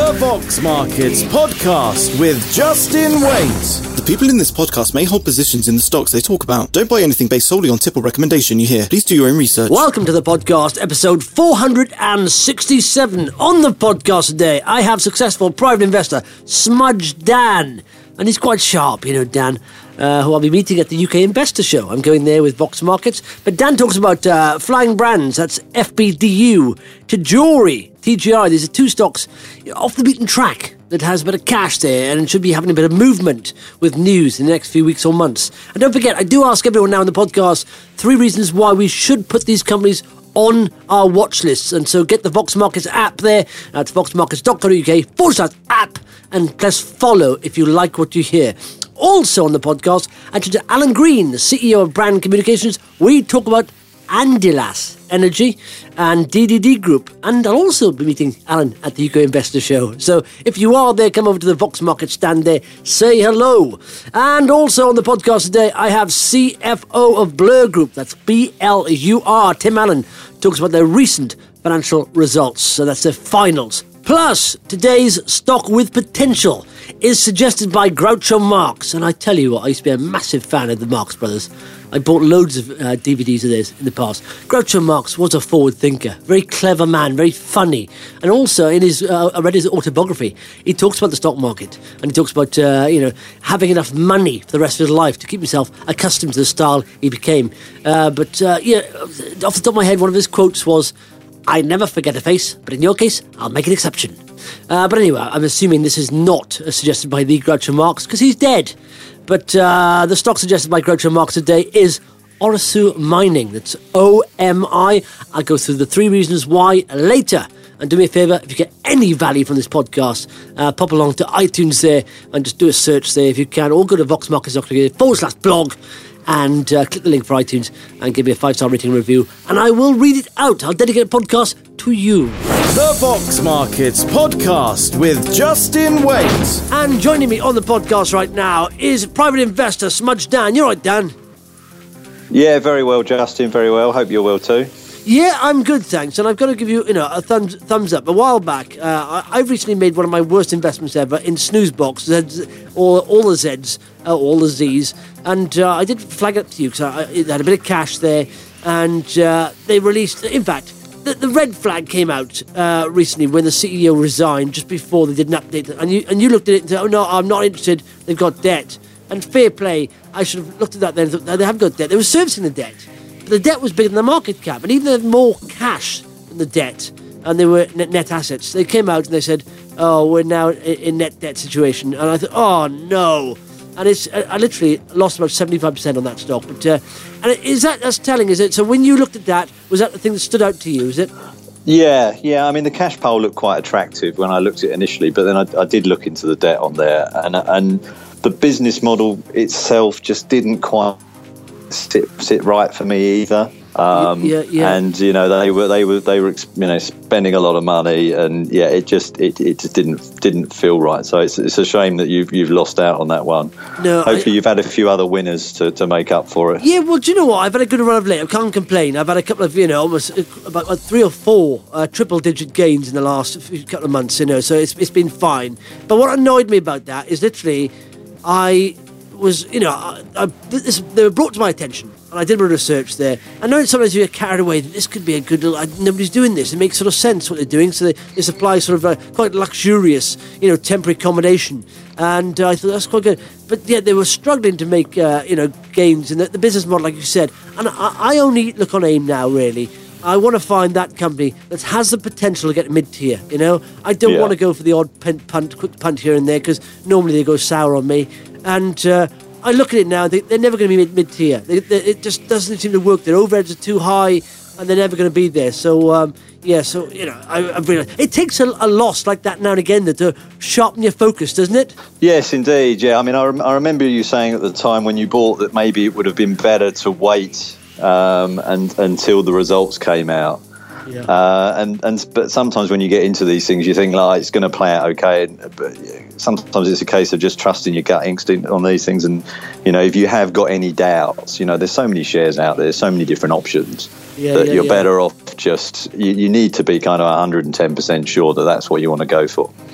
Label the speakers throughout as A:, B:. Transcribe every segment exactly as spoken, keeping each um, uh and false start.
A: The Vox Markets Podcast with Justin Waite.
B: The people in this podcast may hold positions in the stocks they talk about. Don't buy anything based solely on tip or recommendation you hear. Please do your own research.
C: Welcome to the podcast, episode four hundred sixty-seven. On the podcast today, I have successful private investor Smudge Dan. And he's quite sharp, you know, Dan, uh, who I'll be meeting at the U K Investor Show. I'm going there with Vox Markets. But Dan talks about uh, flying brands, that's F B D U, Tajori, T G I. These are two stocks off the beaten track that has a bit of cash there and should be having a bit of movement with news in the next few weeks or months. And don't forget, I do ask everyone now in the podcast three reasons why we should put these companies on our watch lists. And so get the Vox Markets app there. That's voxmarkets.co.uk forward slash app. And press follow if you like what you hear. Also on the podcast, I talk to Alan Green, the C E O of Brand Communications. We talk about Andilas Energy and D D D Group. And I'll also be meeting Alan at the U K Investor Show. So if you are there, come over to the Vox Market stand there, say hello. And also on the podcast today, I have C F O of Blur Group. That's B L U R. Tim Allen talks about their recent financial results. So that's their finals. Plus, today's stock with potential is suggested by Groucho Marx. And I tell you what, I used to be a massive fan of the Marx Brothers. I bought loads of uh, D V Ds of theirs in the past. Groucho Marx was a forward thinker, very clever man, very funny. And also, in his, uh, I read his autobiography, he talks about the stock market. And he talks about, uh, you know, having enough money for the rest of his life to keep himself accustomed to the style he became. Uh, but, uh, yeah, off the top of my head, one of his quotes was, "I never forget a face, but in your case, I'll make an exception." Uh, but anyway, I'm assuming this is not uh, suggested by the Groucho Marx, because he's dead. But uh, the stock suggested by Groucho Marx today is Orisu Mining. That's O M I. I'll go through the three reasons why later. And do me a favour, if you get any value from this podcast, uh, pop along to iTunes there and just do a search there if you can. Or go to voxmarkets.co.uk forward slash blog. And uh, click the link for iTunes and give me a five-star rating and review. And I will read it out. I'll dedicate a podcast to you.
A: The Vox Markets Podcast with Justin Waite.
C: And joining me on the podcast right now is private investor Smudge Dan. You're right, Dan?
D: Yeah, very well, Justin. Very well. Hope you're well too.
C: Yeah, I'm good, thanks. And I've got to give you, you know, a thumbs thumbs up. A while back, uh, I, I've recently made one of my worst investments ever in Snoozebox, Z's, all, all the Z's, uh, all the Z's. And uh, I did flag it up to you because I, I had a bit of cash there. And uh, they released, in fact, the, the red flag came out uh, recently when the C E O resigned just before they did an update. And you, and you looked at it and said, oh, no, I'm not interested. They've got debt. And fair play, I should have looked at that then and thought, no, they haven't got debt. They were servicing the debt. The debt was bigger than the market cap, and even though they had more cash than the debt, and they were net, net assets, they came out and they said, oh, we're now in, in net debt situation. And I thought, oh, no. And it's I, I literally lost about seventy-five percent on that stock. But uh, and is that, that's telling, is it? So when you looked at that, was that the thing that stood out to you, is it?
D: Yeah, yeah. I mean, the cash pile looked quite attractive when I looked at it initially, but then I, I did look into the debt on there, and and the business model itself just didn't quite sit sit right for me either. Um, yeah, yeah. And you know they were they were they were you know spending a lot of money, and yeah, it just it, it just didn't didn't feel right. So it's it's a shame that you've you've lost out on that one. No, hopefully I, you've had a few other winners to, to make up for it.
C: Yeah, well, do you know what? I've had a good run of late. I can't complain. I've had a couple of you know almost about three or four uh, triple digit gains in the last couple of months. You know, so it's it's been fine. But what annoyed me about that is literally, I. was, you know, I, I, this, they were brought to my attention, and I did a bit of research there. I know sometimes you get carried away that this could be a good, I, nobody's doing this. It makes sort of sense what they're doing, so they, they supply sort of a quite luxurious, you know, temporary accommodation. And uh, I thought that's quite good. But yeah, they were struggling to make, uh, you know, gains in the, the business model, like you said. And I, I only look on AIM now, really. I want to find that company that has the potential to get mid-tier, you know? I don't yeah. want to go for the odd punt, punt, quick punt here and there, because normally they go sour on me. And uh, I look at it now, they, they're never going to be mid- mid-tier. They, they, it just doesn't seem to work. Their overheads are too high, and they're never going to be there. So, um, yeah, so, you know, I, I realised it takes a, a loss like that now and again to sharpen your focus, doesn't it?
D: Yes, indeed, yeah. I mean, I, rem- I remember you saying at the time when you bought that maybe it would have been better to wait um, and until the results came out. Yeah. Uh, and and but sometimes when you get into these things, you think like it's going to play out okay. But sometimes it's a case of just trusting your gut instinct on these things. And you know, if you have got any doubts, you know, there's so many shares out there, so many different options yeah, that yeah, you're yeah. better off just. You, you need to be kind of one hundred ten percent sure that that's what you want to go for.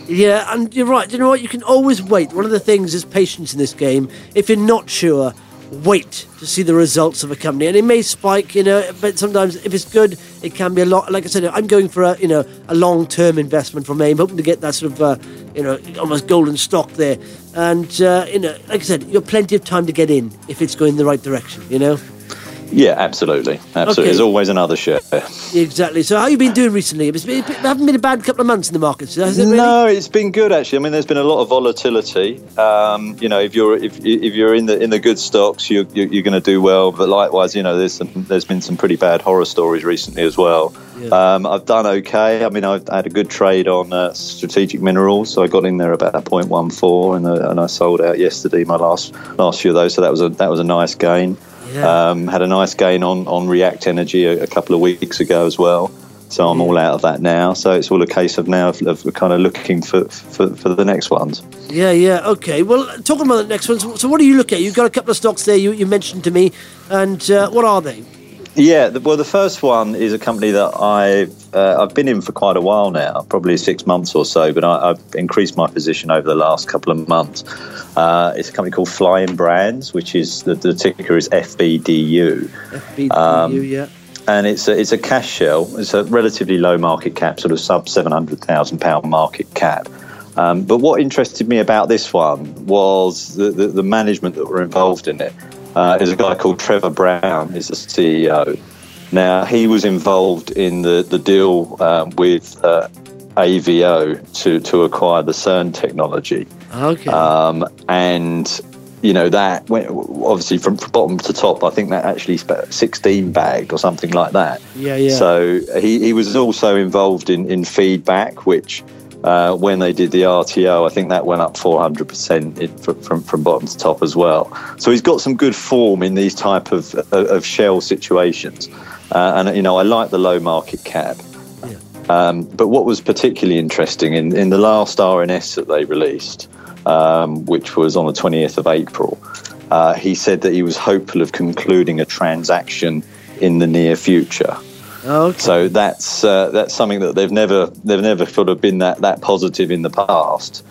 C: Yeah, and you're right. You know what? You can always wait. One of the things is patience in this game. If you're not sure, wait to see the results of a company, and it may spike, you know. But sometimes, if it's good, it can be a lot. Like I said, I'm going for a, you know, a long-term investment from AIM, hoping to get that sort of, uh, you know, almost golden stock there. And uh, you know, like I said, you've plenty of time to get in if it's going in the right direction. You know.
D: Yeah, absolutely. Absolutely.
C: Okay.
D: There's always another share.
C: Exactly. So how have you been doing recently? It's been, it hasn't been a bad couple of months in the markets, has it really?
D: No, it's been good actually. I mean, there's been a lot of volatility. Um, you know, if you're if if you're in the in the good stocks, you're you're, you're going to do well. But likewise, you know, there's some, there's been some pretty bad horror stories recently as well. Yeah. Um, I've done okay. I mean, I've had a good trade on uh, Strategic Minerals, so I got in there about zero point one four, and uh, and I sold out yesterday my last last few of those. So that was a that was a nice gain. Yeah. Um, had a nice gain on, on React Energy a, a couple of weeks ago as well. So I'm all out of that now. So it's all a case of now of, of kind of looking for, for, for the next ones.
C: Yeah, yeah, okay. Well, talking about the next ones, so what do you look at? You've got a couple of stocks there you, you mentioned to me, and uh, what are they?
D: Yeah, the, well, the first one is a company that I've, uh, I've been in for quite a while now, probably six months or so, but I, I've increased my position over the last couple of months. Uh, it's a company called Flying Brands, which is, the, the ticker is F B D U.
C: F B D U, um, yeah.
D: And it's a, it's a cash shell. It's a relatively low market cap, sort of sub seven hundred thousand pounds market cap. Um, but what interested me about this one was the, the, the management that were involved in it. Uh, there's a guy called Trevor Brown, he's the C E O. Now, he was involved in the, the deal um, with uh, A V O to, to acquire the CERN technology.
C: Okay.
D: Um, and, you know, that went, obviously from bottom to top, I think that actually sixteen bagged or something like that.
C: Yeah, yeah.
D: So he, he was also involved in, in Feedback, which... Uh, when they did the R T O, I think that went up four hundred percent in, from, from from bottom to top as well. So he's got some good form in these type of of, of shell situations, uh, and you know I like the low market cap.
C: Yeah.
D: Um, but what was particularly interesting in in the last R N S that they released, um, which was on the twentieth of April, uh, he said that he was hopeful of concluding a transaction in the near future.
C: Okay.
D: So that's uh, that's something that they've never they've never sort of been that, that positive in the past.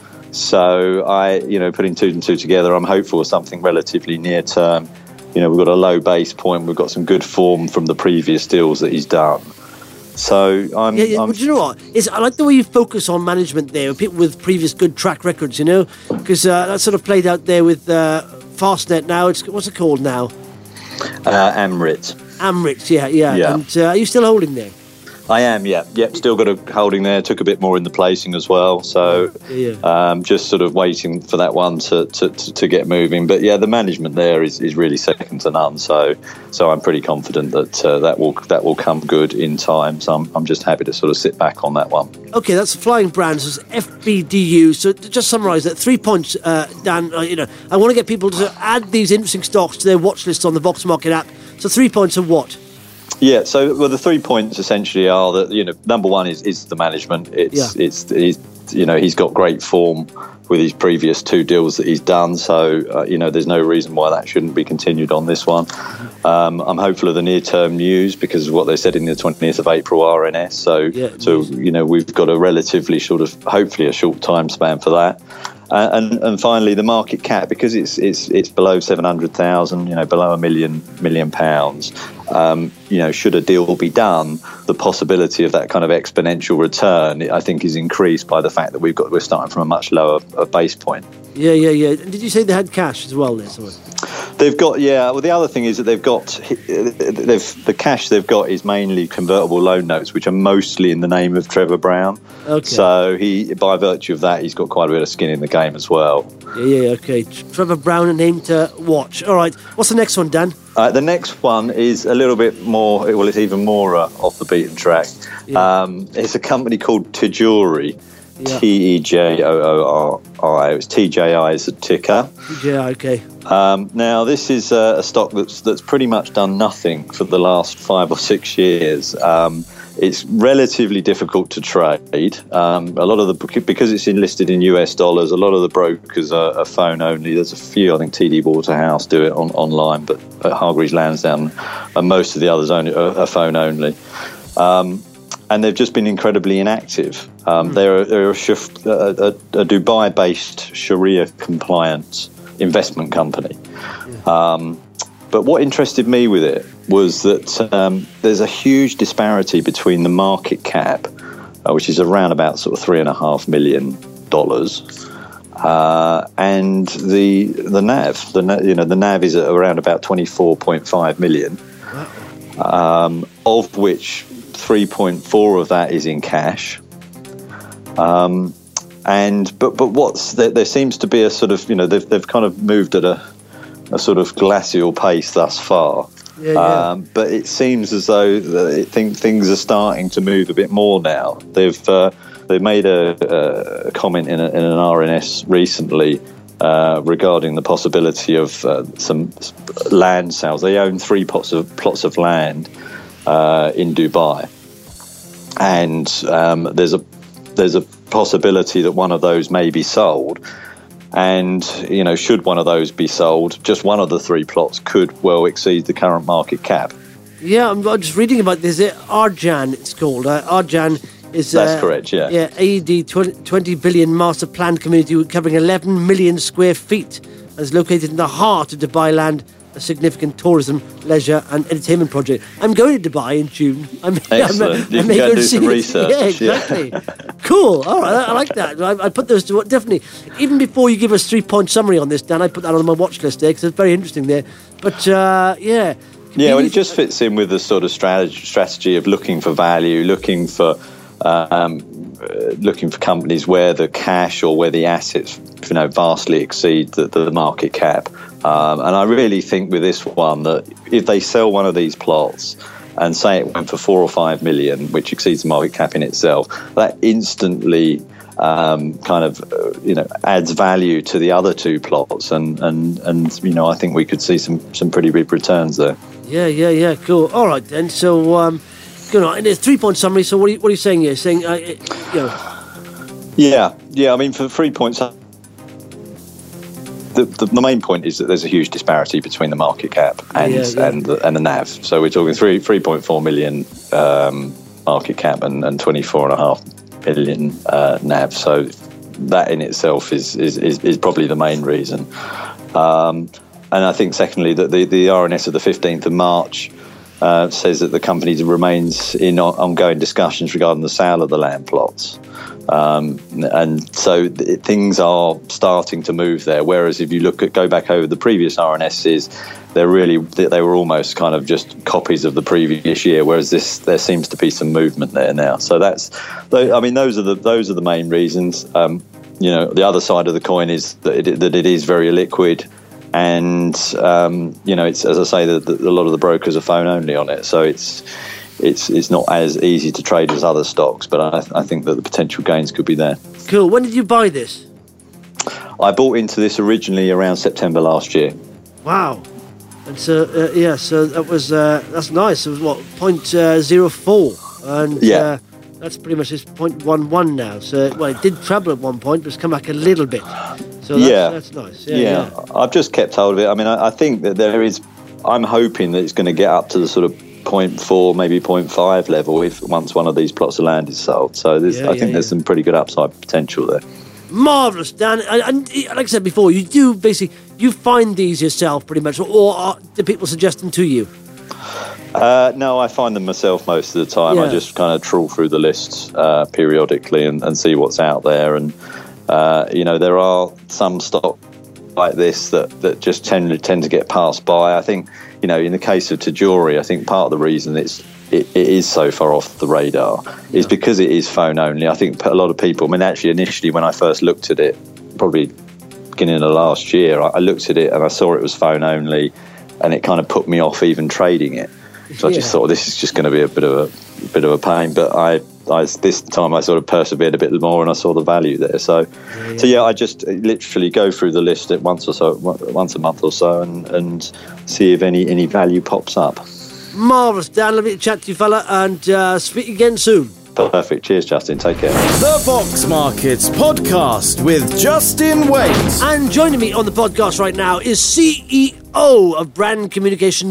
D: So I, you know, putting two and two together, I'm hopeful of something relatively near term. You know, we've got a low base point, we've got some good form from the previous deals that he's done. So I'm.
C: Yeah, yeah.
D: I'm
C: But you know what? It's, I like the way you focus on management there, people with previous good track records. You know, because uh, that sort of played out there with uh, Fastnet. Now it's what's it called now?
D: uh, Amrit.
C: Amrit, yeah, yeah.
D: Yeah.
C: And uh, are you still holding there?
D: I am, yeah. Yep, still got a holding there. Took a bit more in the placing as well. So
C: Yeah.
D: um, just sort of waiting for that one to, to, to, to get moving. But yeah, the management there is, is really second to none. So so I'm pretty confident that uh, that will that will come good in time. So I'm, I'm just happy to sort of sit back on that one.
C: Okay, that's Flying Brands. It's F B D U. So to just summarise that, three points, uh, Dan. Uh, you know, I want to get people to add these interesting stocks to their watch list on the Vox Market app. So three points of what?
D: Yeah, so well, the three points essentially are that, you know, number one is, is the management. It's,
C: Yeah.
D: it's, it's, you know, he's got great form with his previous two deals that he's done. So, uh, you know, there's no reason why that shouldn't be continued on this one. Um, I'm hopeful of the near-term news because of what they said in the twentieth of April R N S. So,
C: Yeah,
D: so
C: news.
D: you know, we've got a relatively sort of, hopefully a short time span for that. Uh, and and finally, the market cap, because it's it's it's below seven hundred thousand, you know, below a million million pounds. Um, you know, should a deal be done, the possibility of that kind of exponential return, I think, is increased by the fact that we've got we're starting from a much lower uh, base point.
C: Yeah, yeah, yeah. And did you say they had cash as well there? Somewhere?
D: They've got, yeah. Well, the other thing is that they've got, they've the cash they've got is mainly convertible loan notes, which are mostly in the name of Trevor Brown.
C: Okay.
D: So he, by virtue of that, he's got quite a bit of skin in the game as well.
C: Yeah, yeah, okay. Trevor Brown, a name to watch. All right. What's the next one, Dan?
D: Uh, the next one is a little bit more, well, it's even more uh, off the beaten track.
C: Yeah.
D: Um, it's a company called Tejuri,
C: Yeah.
D: T E J O O R I. It's T J I is the ticker.
C: Yeah, okay.
D: Um, now, this is uh, a stock that's that's pretty much done nothing for the last five or six years. Um, it's relatively difficult to trade. Um, a lot of the because it's enlisted in U S dollars. A lot of the brokers are, are phone only. There's a few. I think T D Waterhouse do it on online, but at Hargreaves Lansdown and most of the others only are, are phone only. Um, and they've just been incredibly inactive. Um, mm. They're, they're a, shif- a, a, a Dubai-based Sharia-compliant investment company. Yeah. Um, but what interested me with it was that um, there's a huge disparity between the market cap, uh, which is around about sort of three and a half million dollars, uh, and the the N A V. The you know the N A V is at around about twenty-four point five million, um, of which three point four of that is in cash. Um, and but but what's there, there seems to be a sort of you know they've they've kind of moved at a a sort of glacial pace thus far. Yeah, yeah. Um, but it seems as though it think things are starting to move a bit more now. They've uh, they've made a, a comment in, a, in an R N S recently uh, regarding the possibility of uh, some land sales. They own three plots of plots of land uh, in Dubai, and um, there's a there's a possibility that one of those may be sold. And, you know, should one of those be sold, just one of the three plots could well exceed the current market cap.
C: Yeah, I'm just reading about this. Uh, Arjan, it's called. Uh, Arjan is...
D: That's
C: uh,
D: correct, yeah.
C: Yeah, A E D twenty billion master planned community covering eleven million square feet and is located in the heart of Dubai land, a significant tourism, leisure and entertainment project. I'm going to Dubai in June. I'm,
D: Excellent.
C: I'm,
D: you
C: I'm
D: can go and do
C: see
D: some
C: it.
D: research.
C: Yeah, exactly. Yeah. Cool. All right, I, I like that. I, I put those to definitely. Even before you give us three-point summary on this, Dan, I put that on my watch list there because it's very interesting there. But uh, yeah.
D: Yeah, well, it just fits in with the sort of strategy, strategy of looking for value, looking for um, uh, looking for companies where the cash or where the assets, you know, vastly exceed the, the market cap. Um, and I really think with this one that if they sell one of these plots and say it went for four or five million, which exceeds the market cap in itself, that instantly um, kind of uh, you know adds value to the other two plots, and and and you know I think we could see some some pretty big returns there.
C: Yeah, yeah, yeah, cool. All right then. So, um, good on. And it's three point summary. So, what are you, what are you saying here? Saying, uh, you know.
D: Yeah, yeah. I mean, for three points. The, the, the main point is that there's a huge disparity between the market cap and
C: yeah, yeah.
D: and, the, and the N A V. So we're talking three three point four million um, market cap and, and twenty four and a half million uh, N A V. So that in itself is is, is, is probably the main reason. Um, and I think secondly that the, the R N S of the fifteenth of March uh, says that the company remains in ongoing discussions regarding the sale of the land plots. Um, and so th- things are starting to move there. Whereas if you look at go back over the previous R N Ss, they're really they, they were almost kind of just copies of the previous year. Whereas this, there seems to be some movement there now. So that's, I mean, those are the those are the main reasons. Um, you know, the other side of the coin is that it, that it is very illiquid, and um, you know, it's as I say, that a lot of the brokers are phone only on it. So it's. It's it's not as easy to trade as other stocks, but I, I think that the potential gains could be there.
C: Cool. When did you buy this?
D: I bought into this originally around September last year.
C: Wow. And so, uh, yeah, so that was, uh, that's nice. It was what, point uh, zero four? And
D: yeah.
C: uh, that's pretty much it's point one one now. So, well, it did treble at one point, but it's come back a little bit. So that's,
D: yeah.
C: that's nice. Yeah,
D: yeah.
C: yeah.
D: I've just kept hold of it. I mean, I, I think that there is, I'm hoping that it's going to get up to the sort of point four, maybe point five level if once one of these plots of land is sold. So there's,
C: yeah,
D: I think
C: yeah,
D: there's
C: yeah.
D: some pretty good upside potential there.
C: Marvellous, Dan. And, and like I said before, you do basically, you find these yourself pretty much, or are, do people suggest them to you?
D: Uh, no, I find them myself most of the time.
C: Yeah.
D: I just kind of trawl through the lists uh, periodically and, and see what's out there. And, uh, you know, there are some stocks like this that, that just tend, tend to get passed by. I think, you know, in the case of Tajori, I think part of the reason it's it, it is so far off the radar yeah. is because it is phone only. I think a lot of people, I mean, actually initially when I first looked at it, probably beginning of last year, I, I looked at it and I saw it was phone only, and it kind of put me off even trading it. So yeah. I just thought this is just going to be a bit of a, a bit of a pain. But I, I, this time I sort of persevered a bit more, and I saw the value there. So, yeah, yeah. so yeah, I just literally go through the list at once or so, once a month or so, and, and see if any any value pops up.
C: Marvellous, Dan. Lovely to chat to you, fella, and uh, speak again soon.
D: Perfect. Cheers, Justin. Take care.
A: The Box Markets Podcast with Justin Waite.
C: And joining me on the podcast right now is C E O of Brand Communications,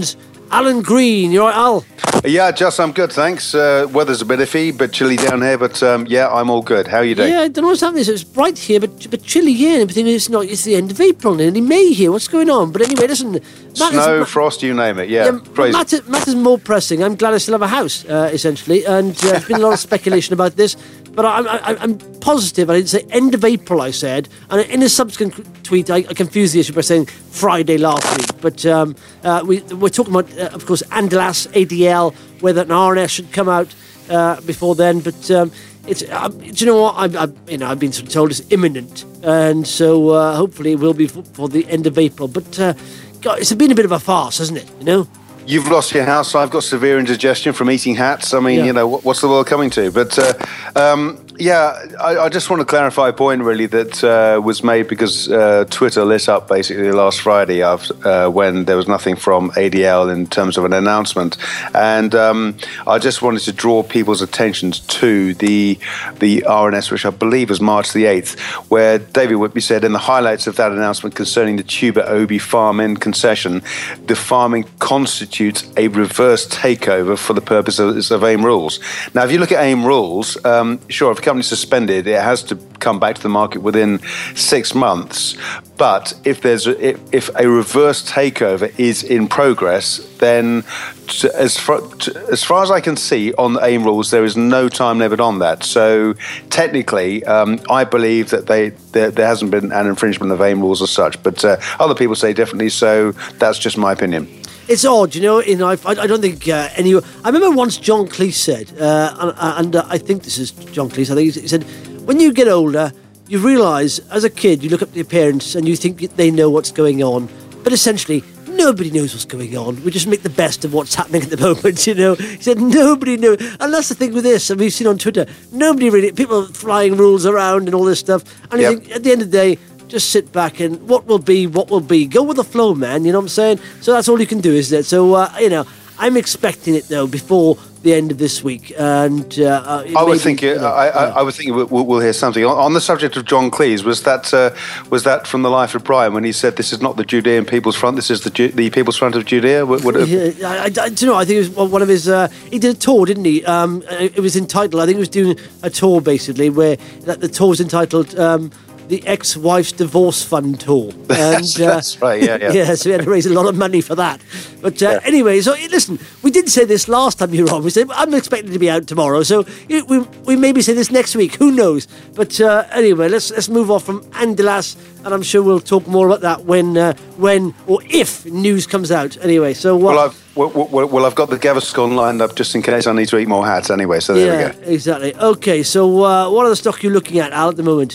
C: Alan Green. You all right, Al?
E: Yeah, Just, I'm good, thanks. Uh, weather's a bit iffy, bit chilly down here, but um, yeah, I'm all good. How are you doing?
C: Yeah, I don't know what's happening. So it's bright here, but but chilly here. And everything is not. It's the end of April, nearly May here. What's going on? But anyway, listen. Matt
E: Snow,
C: is,
E: frost, you name it. Yeah,
C: yeah
E: crazy.
C: Matt, is- Matt is more pressing. I'm glad I still have a house, uh, essentially, and uh, there's been a lot of speculation about this. But I'm, I'm, I'm positive. I didn't say end of April, I said. And in a subsequent tweet, I, I confused the issue by saying Friday last week. But um, uh, we, we're talking about, uh, of course, Andalas, A D L, whether an R N S should come out uh, before then. But um, it's, uh, do you know what? I, I, you know, I've been sort of told it's imminent. And so uh, hopefully it will be for, for the end of April. But uh, God, it's been a bit of a farce, hasn't it? You know?
E: You've lost your house. I've got severe indigestion from eating hats. I mean,
C: Yeah.
E: you know, what, what's the world coming to? But uh, um, yeah, I, I just want to clarify a point really that uh, was made because uh, Twitter lit up basically last Friday after, uh, when there was nothing from A D L in terms of an announcement, and um, I just wanted to draw people's attention to the the R N S, which I believe was March the eighth, where David Whitby said in the highlights of that announcement concerning the Tuba Obi farm-in concession, the farming constitutes a reverse takeover for the purpose of, of AIM rules. Now, if you look at AIM rules, um, sure, if a company's suspended, it has to come back to the market within six months. But if there's a, if, if a reverse takeover is in progress, then to, as far to, as far as I can see on the AIM rules, there is no time limit on that. So technically, um, I believe that they there, there hasn't been an infringement of AIM rules as such. But uh, other people say differently. So that's just my opinion.
C: It's odd, you know. You know, I, I don't think uh, any. I remember once John Cleese said, uh, and, and uh, I think this is John Cleese. I think he said, when you get older, you realise as a kid, you look up to your parents and you think they know what's going on, but essentially nobody knows what's going on. We just make the best of what's happening at the moment, you know. He said nobody knows, and that's the thing with this. And we've seen on Twitter, nobody really. People flying rules around and all this stuff. And
E: Yep.
C: you think at the end of the day, just sit back and what will be, what will be. Go with the flow, man. You know what I'm saying? So that's all you can do, isn't it? So, uh, you know, I'm expecting it, though, before the end of this week. And uh, uh,
E: I would
C: maybe,
E: think
C: you
E: it,
C: know,
E: I, I,
C: yeah.
E: I would think we'll, we'll hear something on, on the subject of John Cleese. Was that uh, was that from the Life of Brian when he said, "This is not the Judean People's Front. This is the Ju- the People's Front of Judea"? Would, would it,
C: Yeah, I, I, do you know, I think it was one of his... Uh, he did a tour, didn't he? Um, it was entitled... I think he was doing a tour, basically, where that the tour was entitled... Um, the ex-wife's divorce fund tour. And,
E: That's- that's right, yeah, yeah.
C: yeah, so we had to raise a lot of money for that. But uh,
E: Yeah.
C: anyway, so listen, we did say this last time you were on. We said, I'm expecting to be out tomorrow, so you know, we we maybe say this next week. Who knows? But uh, anyway, let's let's move off from Andalas, and I'm sure we'll talk more about that when uh, when or if news comes out. Anyway, so... Uh,
E: well, I've well, well, well, I've got the Gaviscon lined up just in case I need to eat more hats anyway. So there
C: yeah,
E: we go.
C: exactly. Okay, so uh, what are the stock you're looking at, Al, at the moment?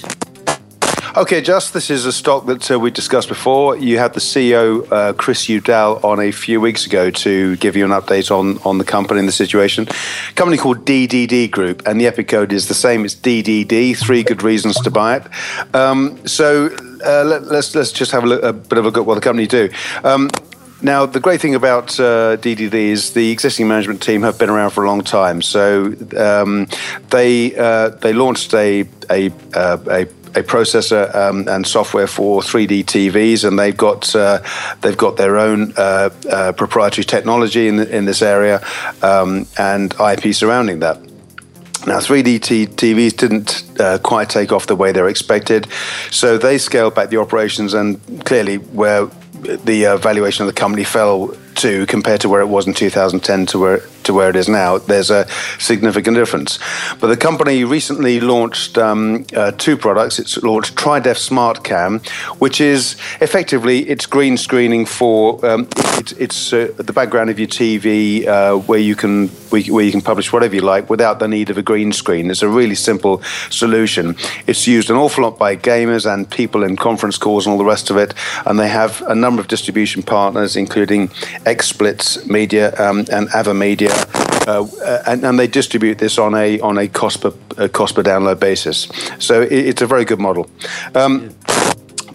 E: Okay, Just, this is a stock that uh, we discussed before. You had the C E O, uh, Chris Udall, on a few weeks ago to give you an update on, on the company and the situation. A company called D D D Group, and the EPIC code is the same. It's D D D, three good reasons to buy it. Um, so uh, let, let's let's just have a, look, a bit of a look at what the company do. Um, Now, the great thing about uh, D D D is the existing management team have been around for a long time. So um, they uh, they launched a a uh, a a processor um, and software for three D T Vs, and they've got uh, they've got their own uh, uh, proprietary technology in in this area um, and I P surrounding that. Now, three D T Vs didn't uh, quite take off the way they were expected, so they scaled back the operations, and clearly where the uh, valuation of the company fell to compared to where it was in two thousand ten to where to where it is now, there's a significant difference. But the company recently launched um, uh, two products. It's launched TriDef SmartCam, which is effectively it's green screening for um, it's, it's uh, the background of your T V uh, where you can where you can publish whatever you like without the need of a green screen. It's a really simple solution. It's used an awful lot by gamers and people in conference calls and all the rest of it. And they have a number of distribution partners, including XSplits Media um, and Ava Media, uh, and, and they distribute this on a on a cost per a cost per download basis. So it, it's a very good model. Um,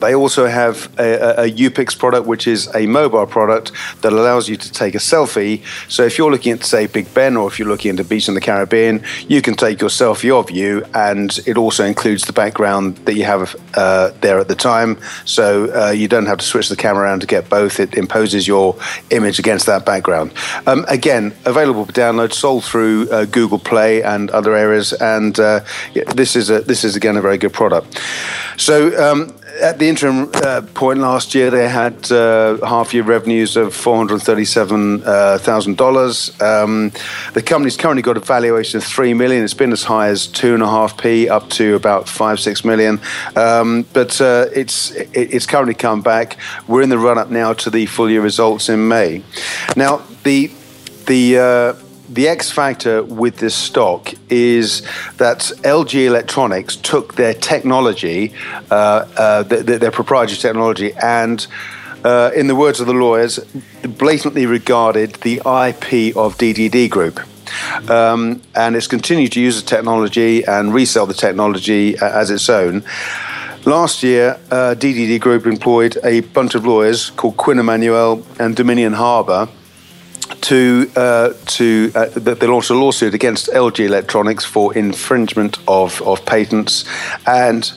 E: They also have a, a, a U P I X product, which is a mobile product that allows you to take a selfie. So if you're looking at, say, Big Ben, or if you're looking at the beach in the Caribbean, you can take your selfie of you, and it also includes the background that you have uh, there at the time. So uh, you don't have to switch the camera around to get both. It imposes your image against that background. Um, again, available for download, sold through uh, Google Play and other areas, and uh, yeah, this is a, this is again a very good product. So. Um, At the interim uh, point last year, they had uh, half-year revenues of four hundred thirty-seven thousand dollars. Um, the company's currently got a valuation of three million dollars. It's been as high as two and a half p, up to about five, six million. Um, but uh, it's it, it's currently come back. We're in the run-up now to the full-year results in May. Now, the the uh, The X factor with this stock is that L G Electronics took their technology, uh, uh, their, their proprietary technology, and, uh, in the words of the lawyers, blatantly regarded the I P of D D D Group. Um, and it's continued to use the technology and resell the technology as its own. Last year, uh, D D D Group employed a bunch of lawyers called Quinn Emanuel and Dominion Harbour to uh, to uh, they launched a lawsuit against L G Electronics for infringement of, of patents, and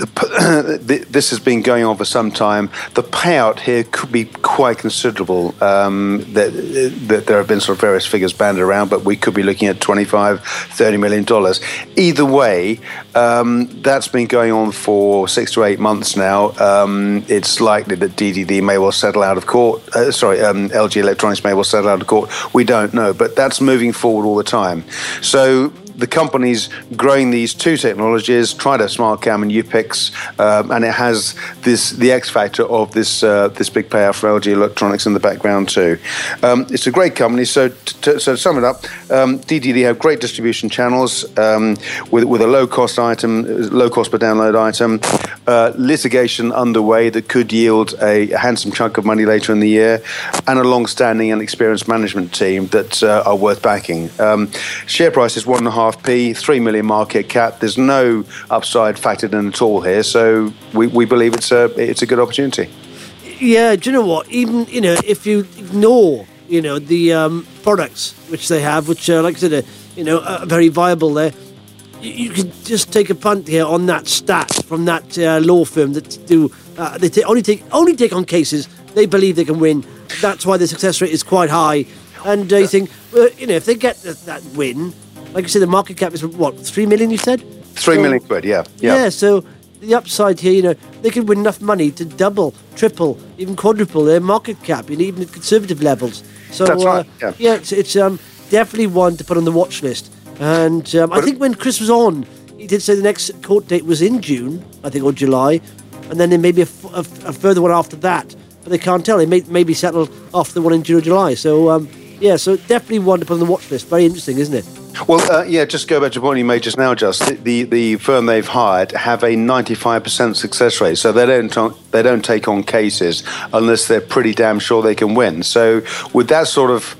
E: the, this has been going on for some time. The payout here could be quite considerable. Um, that, that there have been sort of various figures banded around, but we could be looking at twenty-five, thirty million dollars. Either way, um, that's been going on for six to eight months now. Um, it's likely that D D D may well settle out of court. Uh, sorry, um, L G Electronics may well settle out of court. We don't know, but that's moving forward all the time. So the company's growing these two technologies, Trido SmartCam and U P I X, um, and it has this the X factor of this uh, this big payout for L G Electronics in the background too. Um, it's a great company. So to, so to sum it up, um, D D D have great distribution channels um, with with a low cost item, low cost per download item. Uh, litigation underway that could yield a handsome chunk of money later in the year, and a long-standing and experienced management team that uh, are worth backing. Um, share price is one and a half p, three million market cap. There's no upside factored in at all here, so we, we believe it's a it's a good opportunity.
C: Yeah, do you know what? Even you know, if you ignore you know the um, products which they have, which uh, like I said, uh, you know, are very viable there. You can just take a punt here on that stat from that uh, law firm that do uh, they t- only take only take on cases they believe they can win. That's why the success rate is quite high. And uh, you think, well, you know, if they get th- that win, like you said, the market cap is what, three million? You said
E: three
C: so,
E: million quid, yeah, yeah.
C: Yeah. So the upside here, you know, they can win enough money to double, triple, even quadruple their market cap, and even at conservative levels. So
E: that's right. Yeah,
C: uh, yeah it's, it's um, definitely one to put on the watch list. And um, I think when Chris was on, he did say the next court date was in June, I think, or July, and then there may be a, f- a, a further one after that. But they can't tell. They may maybe settle after the one in June or July. So, um, yeah, so definitely one to put on the watch list. Very interesting, isn't it?
E: Well, uh, yeah, just go back to the point you made just now, Just. The, the, the firm they've hired have a ninety-five percent success rate, so they don't t- they don't take on cases unless they're pretty damn sure they can win. So with that sort of,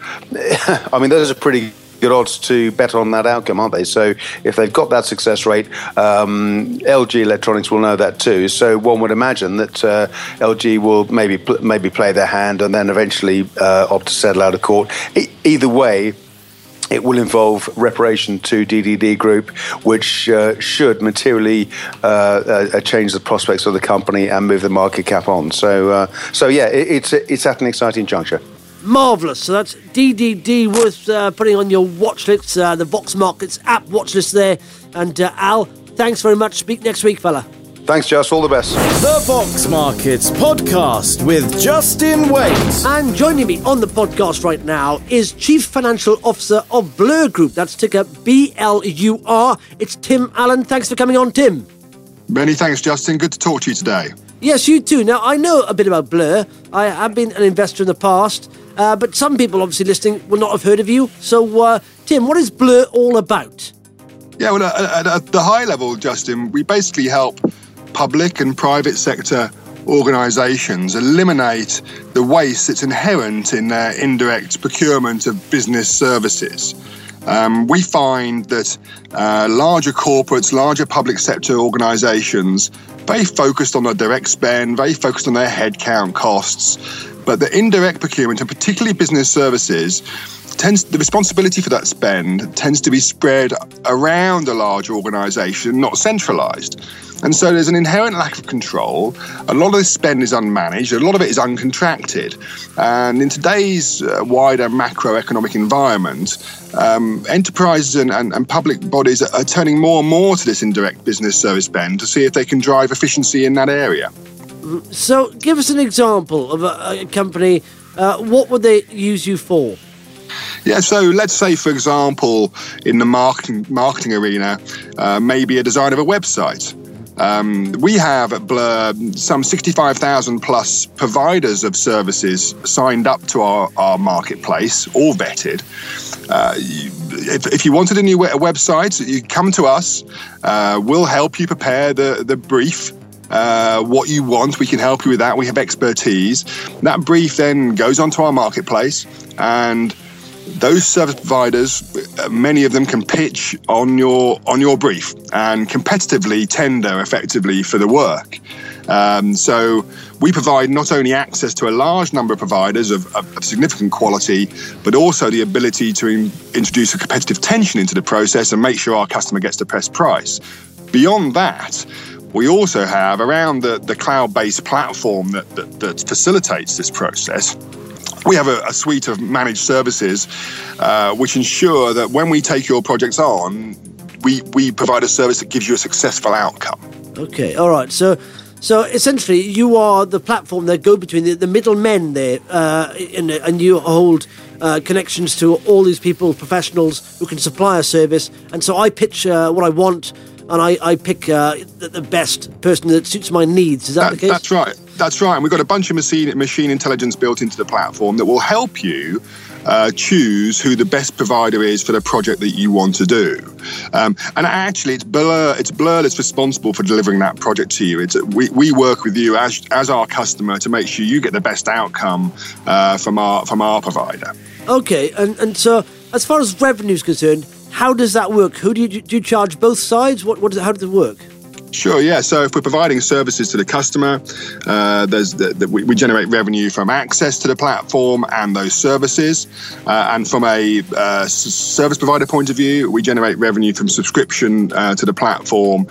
E: I mean, those are pretty good odds to bet on that outcome, aren't they? So if they've got that success rate, um, L G Electronics will know that too. So one would imagine that uh, L G will maybe pl- maybe play their hand and then eventually uh, opt to settle out of court. E- either way, it will involve reparation to D D D Group, which uh, should materially uh, uh, change the prospects of the company and move the market cap on. So, uh, so yeah, it, it's it's at an exciting juncture.
C: Marvellous. So that's D D D worth uh, putting on your watch list, uh, the Vox Markets app watch list there. And uh, Al, thanks very much. Speak next week, fella.
E: Thanks, Just. All the best.
A: The Vox Markets podcast with Justin Waite.
C: And joining me on the podcast right now is Chief Financial Officer of Blur Group. That's ticker B L U R. It's Tim Allen. Thanks for coming on, Tim.
F: Many thanks, Justin. Good to talk to you today.
C: Yes, you too. Now, I know a bit about Blur. I have been an investor in the past, uh, but some people obviously listening will not have heard of you. So, uh, Tim, what is Blur all about?
F: Yeah, well, at, at the high level, Justin, we basically help public and private sector organisations eliminate the waste that's inherent in their indirect procurement of business services. Um, we find that uh, larger corporates, larger public sector organisations, very focused on their direct spend, very focused on their headcount costs, but the indirect procurement, and particularly business services, tends the responsibility for that spend tends to be spread around a larger organisation, not centralised. And so there's an inherent lack of control. A lot of this spend is unmanaged. A lot of it is uncontracted. And in today's uh, wider macroeconomic environment, um, enterprises and, and, and public bodies are, are turning more and more to this indirect business service spend to see if they can drive efficiency in that area.
C: So give us an example of a, a company. Uh, what would they use you for?
F: Yeah, so let's say, for example, in the marketing marketing arena, uh, maybe a design of a website. Um, we have at Blur some sixty-five thousand plus providers of services signed up to our, our marketplace, all vetted. Uh, you, if, if you wanted a new a website, you come to us. Uh, we'll help you prepare the, the brief. Uh, what you want, we can help you with that. We have expertise. That brief then goes onto our marketplace, and those service providers, many of them can pitch on your on your brief and competitively tender effectively for the work. Um, so we provide not only access to a large number of providers of, of, of significant quality, but also the ability to in, introduce a competitive tension into the process and make sure our customer gets the best price. Beyond that, we also have around the, the cloud-based platform that, that, that facilitates this process. We have a, a suite of managed services uh, which ensure that when we take your projects on, we, we provide a service that gives you a successful outcome.
C: Okay, all right. So so essentially you are the platform that go between the, the middlemen there, uh, and, and you hold uh, connections to all these people, professionals who can supply a service. And so I pitch uh, what I want, and I, I pick uh, the, the best person that suits my needs. Is that, that the case?
F: That's right. That's right. And we've got a bunch of machine, machine intelligence built into the platform that will help you uh, choose who the best provider is for the project that you want to do. Um, and actually, it's Blur, it's Blur that's responsible for delivering that project to you. It's, we, we work with you as, as our customer to make sure you get the best outcome uh, from our from our provider.
C: Okay. And, and so as far as revenue is concerned, how does that work? Who do you, do you charge both sides? What, what, how does it work?
F: Sure, yeah. So if we're providing services to the customer, uh, there's the, the, we, we generate revenue from access to the platform and those services. Uh, and from a uh, s- service provider point of view, we generate revenue from subscription uh, to the platform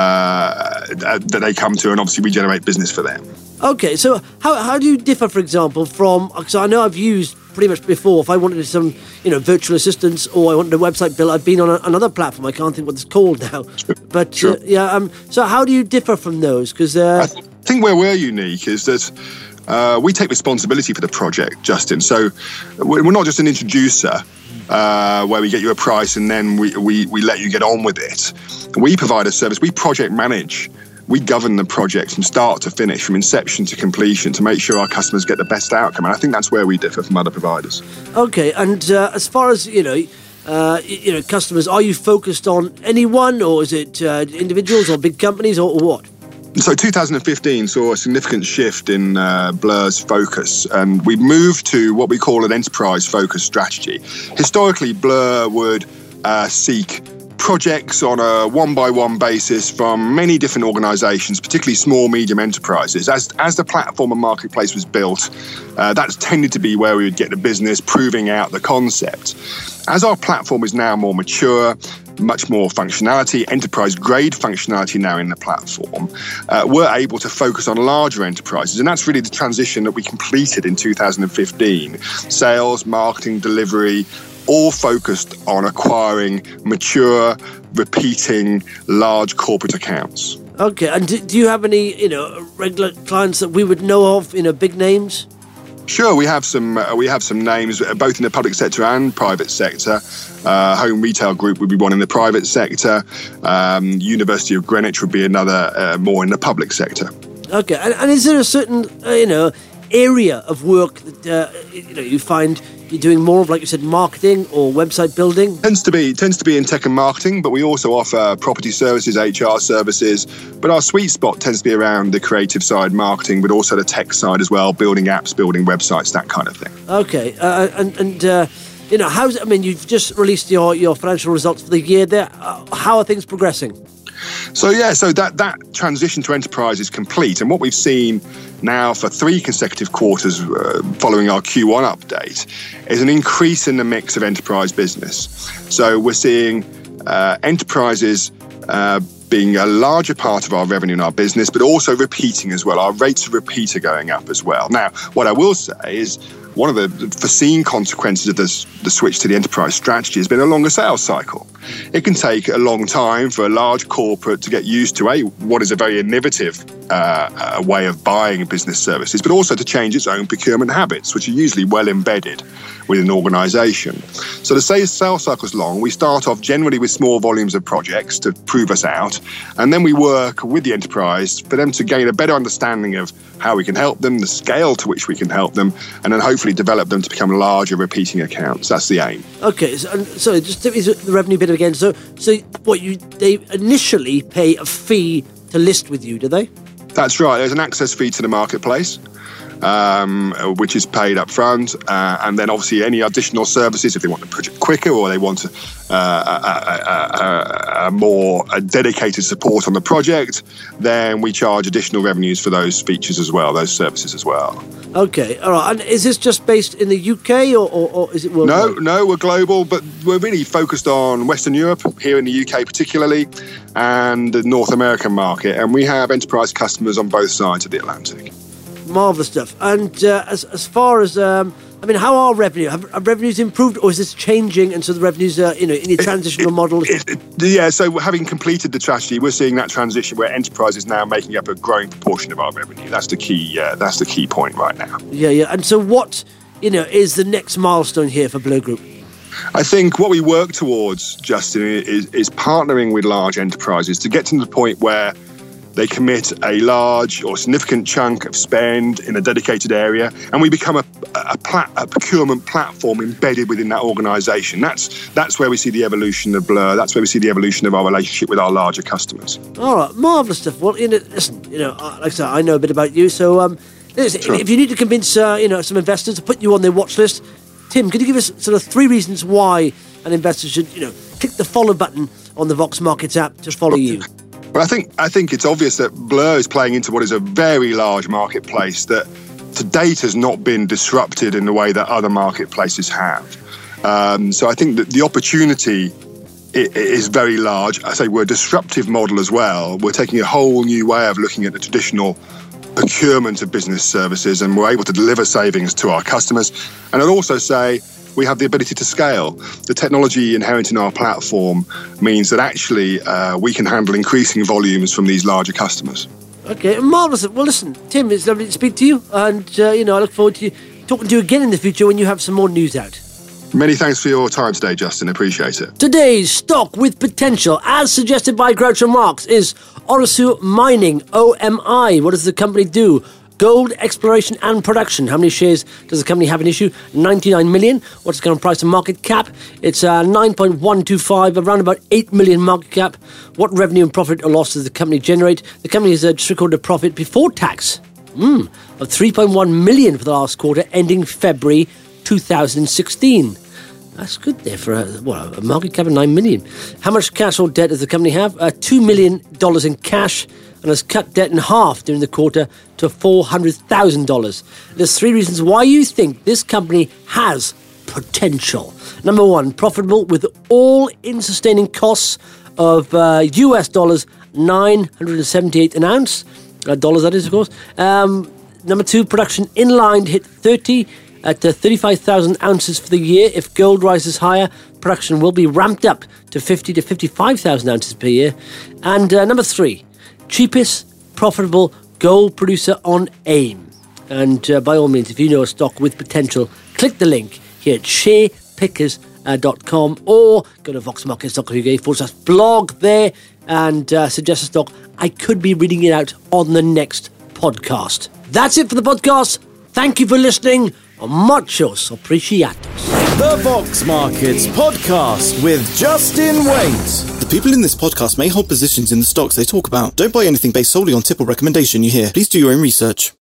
F: uh, that they come to, and obviously we generate business for them.
C: Okay, so how how do you differ, for example, from, because I know I've used pretty much before, if I wanted some, you know, virtual assistants or I wanted a website built, I've been on a, another platform, I can't think what it's called now.
F: Sure.
C: But
F: Sure.
C: Uh, yeah, um, so how do you differ from those? Because uh,
F: I th- think where we're unique is that uh, we take responsibility for the project, Justin. So we're not just an introducer uh, where we get you a price and then we, we, we let you get on with it. We provide a service, we project manage. We govern the project from start to finish, from inception to completion, to make sure our customers get the best outcome. And I think that's where we differ from other providers.
C: Okay, and uh, as far as, you know, uh, you know, customers, are you focused on anyone, or is it uh, individuals or big companies, or, or what?
F: So two thousand fifteen saw a significant shift in uh, Blur's focus, and we moved to what we call an enterprise-focused strategy. Historically, Blur would uh, seek projects on a one-by-one basis from many different organisations, particularly small, medium enterprises. As as the platform and marketplace was built, uh, that's tended to be where we would get the business, proving out the concept. As our platform is now more mature, much more functionality, enterprise-grade functionality now in the platform, uh, we're able to focus on larger enterprises. And that's really the transition that we completed in two thousand fifteen. Sales, marketing, delivery, all focused on acquiring mature, repeating, large corporate accounts.
C: Okay, and do, do you have any, you know, regular clients that we would know of, you know, big names?
F: Sure, we have some. Uh, we have some names, uh, both in the public sector and private sector. Uh, Home Retail Group would be one in the private sector. Um, University of Greenwich would be another, uh, more in the public sector.
C: Okay, and, and is there a certain, uh, you know, area of work that uh, you know you find you're doing more of, like you said, marketing or website building?
F: Tends to be tends to be in tech and marketing, but we also offer property services, H R services. But our sweet spot tends to be around the creative side, marketing, but also the tech side as well, building apps, building websites, that kind of thing.
C: Okay, uh, and and uh, you know, how's I mean, you've just released your, your financial results for the year there. Uh, how are things progressing?
F: So yeah, so that, that transition to enterprise is complete, and what we've seen now for three consecutive quarters uh, following our Q one update is an increase in the mix of enterprise business. So we're seeing uh, enterprises uh, being a larger part of our revenue in our business, but also repeating as well. Our rates of repeat are going up as well. Now, what I will say is one of the foreseen consequences of this, the switch to the enterprise strategy has been a longer sales cycle. It can take a long time for a large corporate to get used to a what is a very innovative uh, uh, way of buying business services, but also to change its own procurement habits, which are usually well embedded within an organisation. So to say sales cycle is long, we start off generally with small volumes of projects to prove us out, and then we work with the enterprise for them to gain a better understanding of how we can help them, the scale to which we can help them, and then hopefully develop them to become larger repeating accounts. That's the aim.
C: Okay, so, and, so just to the revenue bit again. So, so what you they initially pay a fee to list with you, do they?
F: That's right. There's an access fee to the marketplace, um, which is paid up front, uh, and then obviously any additional services, if they want the project quicker or they want uh, a, a, a, a more a dedicated support on the project, then we charge additional revenues for those features as well, those services as well.
C: Okay, all right. And is this just based in the U K or, or, or is it worldwide?
F: No, no, we're global, but we're really focused on Western Europe, here in the U K particularly, and the North American market, and we have enterprise customers on both sides of the Atlantic.
C: Marvellous stuff. And uh, as as far as, um, I mean, how are revenue? Have, have revenues improved, or is this changing, and so the revenues are, you know, in your transitional
F: it,
C: model?
F: It, it, yeah, so having completed the strategy, we're seeing that transition where enterprise is now making up a growing proportion of our revenue. That's the key. Uh, that's the key point right now.
C: Yeah, yeah. And so, what, you know, is the next milestone here for Blur Group?
F: I think what we work towards, Justin, is, is partnering with large enterprises to get to the point where they commit a large or significant chunk of spend in a dedicated area, and we become a, a, plat, a procurement platform embedded within that organisation. That's that's where we see the evolution of Blur. That's where we see the evolution of our relationship with our larger customers.
C: All right, marvellous stuff. Well, you know, listen, you know, like I said, I know a bit about you, so um, listen, sure. If you need to convince, uh, you know, some investors to put you on their watch list, Tim, could you give us sort of three reasons why an investor should, you know, click the follow button on the Vox Markets app to follow you?
F: Well, I think I think it's obvious that Blur is playing into what is a very large marketplace that to date has not been disrupted in the way that other marketplaces have. Um, so I think that the opportunity is very large. I say we're a disruptive model as well. We're taking a whole new way of looking at the traditional procurement of business services, and we're able to deliver savings to our customers. And I'd also say we have the ability to scale. The technology inherent in our platform means that actually uh, we can handle increasing volumes from these larger customers.
C: Okay, marvellous. Well, listen, Tim, it's lovely to speak to you, and uh, you know, I look forward to you talking to you again in the future when you have some more news out.
F: Many thanks for your time today, Justin. Appreciate it.
C: Today's stock with potential, as suggested by Groucho Marx, is Orisu Mining, O M I. What does the company do? Gold exploration and production. How many shares does the company have in issue? ninety-nine million. What's the current price and market cap? It's uh, nine point one two five, around about eight million market cap. What revenue and profit or loss does the company generate? The company has uh, just recorded a profit before tax mm, of three point one million for the last quarter, ending February two thousand sixteen. That's good there for a, what, a market cap of nine million. How much cash or debt does the company have? Uh, two million dollars in cash, and has cut debt in half during the quarter to four hundred thousand dollars. There's three reasons why you think this company has potential. Number one, profitable with all-in sustaining costs of uh, U S dollars nine hundred seventy-eight an ounce. Uh, dollars, that is, of course. Um, number two, production in line hit thirty at uh, thirty-five thousand ounces for the year. If gold rises higher, production will be ramped up to fifty to fifty-five thousand ounces per year. And uh, number three, cheapest profitable gold producer on AIM. And uh, by all means, if you know a stock with potential, click the link here at share pickers dot com or go to vox markets dot co dot uk forward slash blog there and uh, suggest a stock. I could be reading it out on the next podcast. That's it for the podcast. Thank you for listening. Muchos apreciados.
A: The Vox Markets Podcast with Justin Waite.
B: The people in this podcast may hold positions in the stocks they talk about. Don't buy anything based solely on tip or recommendation you hear. Please do your own research.